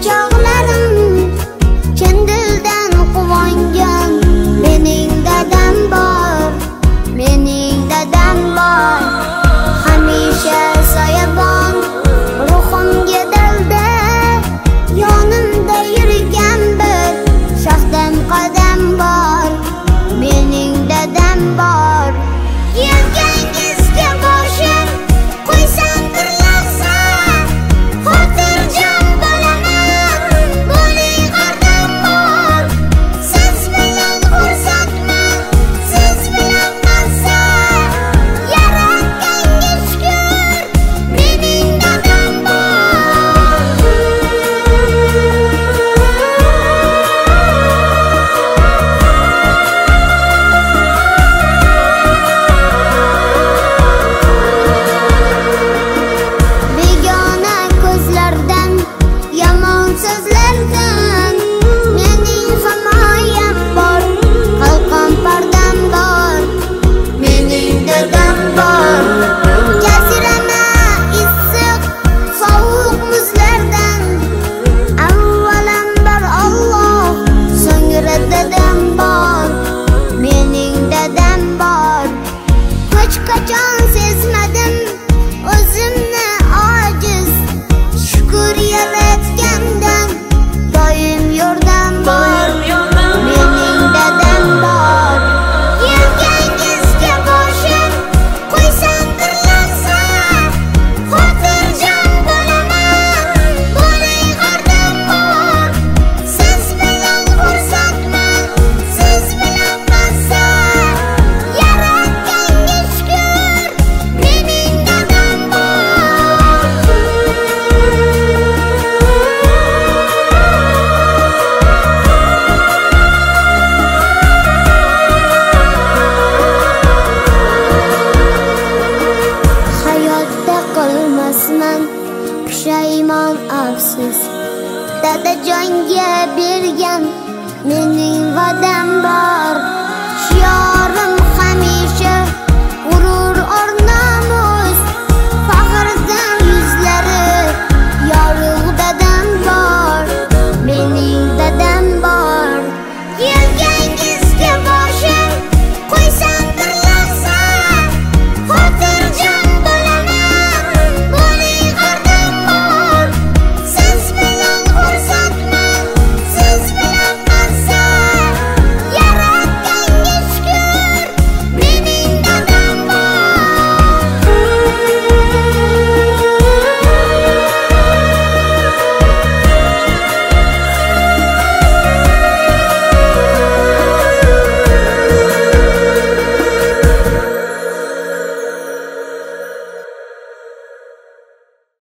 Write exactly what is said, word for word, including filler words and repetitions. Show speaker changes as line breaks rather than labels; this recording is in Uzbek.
chog'larim chin dildan quvongan. Mening dadam bor, mening dadam bor, hamisha soyabon ruhimga dalda. Yonimda yurgan bir shohdam qadam bor, mening dadam bor. Yelkangizga boshim qo'ysam bir lahza, xotirjam bo'laman, bo'ling qadam bor. Siz bilan xursandman, siz bilan mazza, yaratganga shukr, mening dadam bor. Begona ko'zlardan, yomon so'zlardan mening himoyam bor, qalqon pardam bor, mening dadam bor. Jazirama issiq sovuq muzlardan avvalambor Alloh, so'ngra dadam bor, mening dadam bor. Hech qachon sezmadim o'zimni ojiz, shukr yaratgandan doim yordam bor, mening dadam bor. Yelkangizga boshim qo'ysam bir lahza, xotirjam bo'laman, bo'ling qadam bor. Siz bilan xursandman, siz bilan mazza, yaratganga shukr, mening dadam bor. Hayotda qilmasman pushaymon afsus, dadajonga bergan mening va'dam bor. Shior